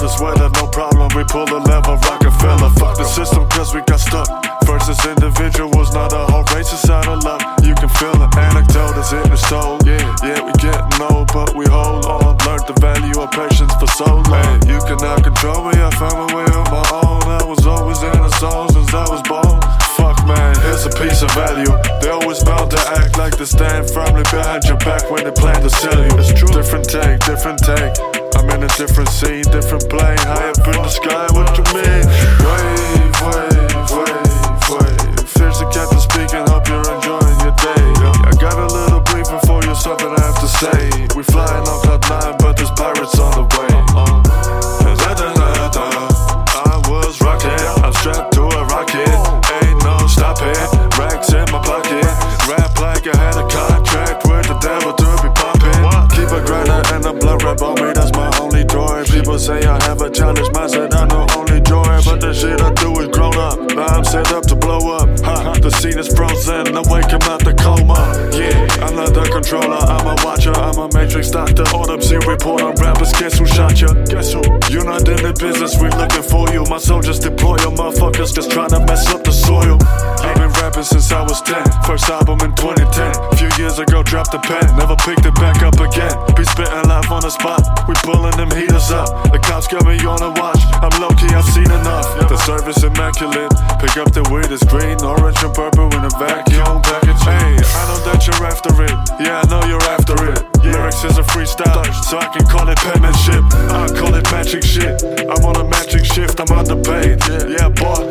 this weather, no problem. We pull the lever, Rockefeller. Fuck the system cause we got stuck. Versus individuals, not a whole race is out of luck. You can feel the anecdote is in the soul. Yeah, we getting old, but we hold on. Learned the value of patience for so long. You cannot control me, I found my way on my own. I was always in the zone since I was born. Fuck man, here's a piece of value. They always bound to act like they stand firmly behind your back when they plan to sell you. It's true. Different take, different take. I'm in a different scene, different plane. High up in the sky, what you mean? Wave, wave, wave, wave. Fears the captain speaking, hope you're enjoying your day. I got a little briefing for you, something I have to say. We flying on cloud 9, but there's pirates on the way. I was rocking, I'm strapped to a rocket. Ain't no stopping, racks in my pocket. Rap like I had a contract with the devil to be popping. Keep a grinder and a blood rap on me, that's my only joy. People say I have a challenge mindset, I know only joy. But the shit I do is grown up, now I'm set up to blow up. The scene is frozen, I'm waking out the coma. Yeah, I'm not the controller, I'm a watcher. I'm a matrix doctor, autopsy report on rappers. Guess who shot ya? Guess who? You're not in the business, we looking for you. My soldiers deploy your motherfuckers just trying to mess up the soil. I've been rapping since I was 10, first album in 2010. Few years ago dropped the pen, never picked it back up again. Be spitting live on the spot, we pulling them heaters up. The cops got me on a watch, I'm low-key, I've seen enough. The service immaculate, pick up the weed, it's green, orange and purple in a vacuum package. Hey, I know that you're after it, yeah I know you're after it. Lyrics is a freestyle, so I can call it penmanship. I call it matching shit, I'm on a matching shift, I'm underpaid. Yeah boy,